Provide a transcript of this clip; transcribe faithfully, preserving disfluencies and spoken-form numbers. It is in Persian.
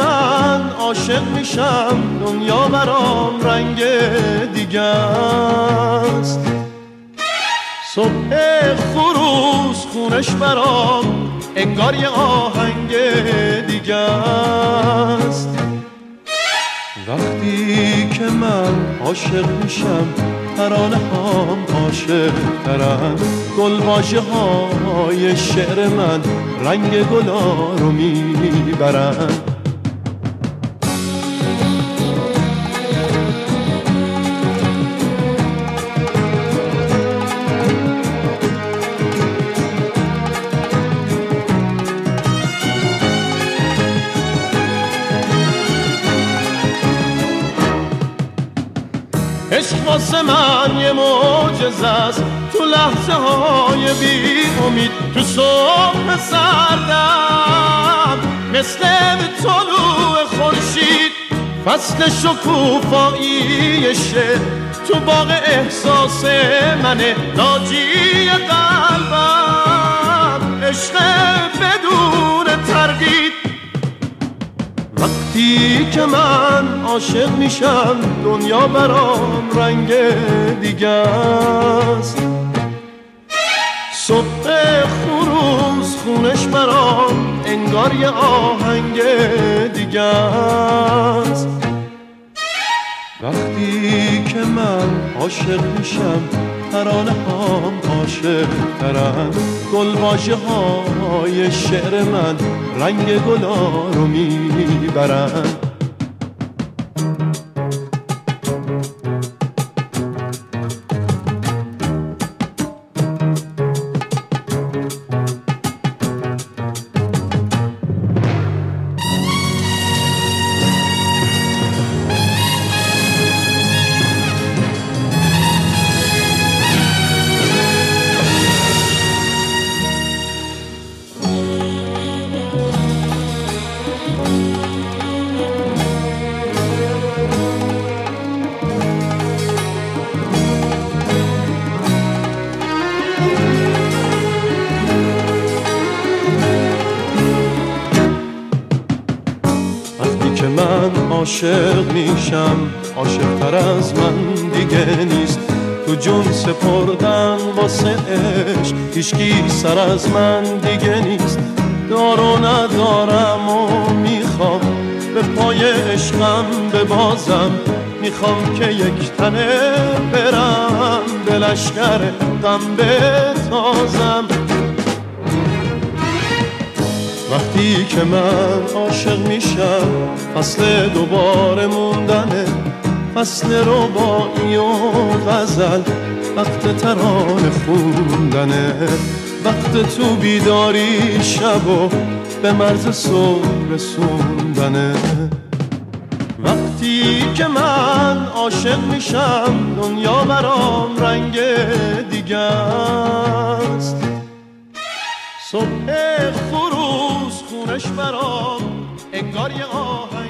من عاشق میشم دنیا برام رنگ دیگه است. صبح خروس خونش برام انگار یه آهنگ دیگه است. وقتی که من عاشق میشم ترانه هم عاشق ترن، گلواژه های شعر من رنگ گلا رو میبرن. عشق واسه من یه معجزه است، تو لحظه های بی امید، تو صبح سردم مثل طلوع خورشید. فصل شکوفایی شعر تو باغ احساس منه، ناجی قلبم عشق بدون تردید. وقتی که من عاشق میشم دنیا برام رنگ دیگه است. صبح خروس خونش برام انگار یه آهنگ دیگه است. وقتی که من عاشق میشم ترانه هم عاشق ترن، گلواژه های شعر من رنگ گلا رو میبرن. من عاشق میشم عاشق تر از من دیگه نیست. تو جون سپردن واسه عشق هیچکی سر از من دیگه نیست. دار و ندارم و میخوام به پای عشقم ببازم، میخوام که یک تنه برم به لشکر غم بتازم. وقتی که من عاشق میشم فصل دوباره موندنه، فصل رباعی و غزل، وقت ترانه خوندنه، وقت تو بیداری شب و به مرز صبح رسوندنه. وقتی که من عاشق میشم دنیا برام رنگ دیگه است. صبح خروس خونش برام انگار یه آهنگ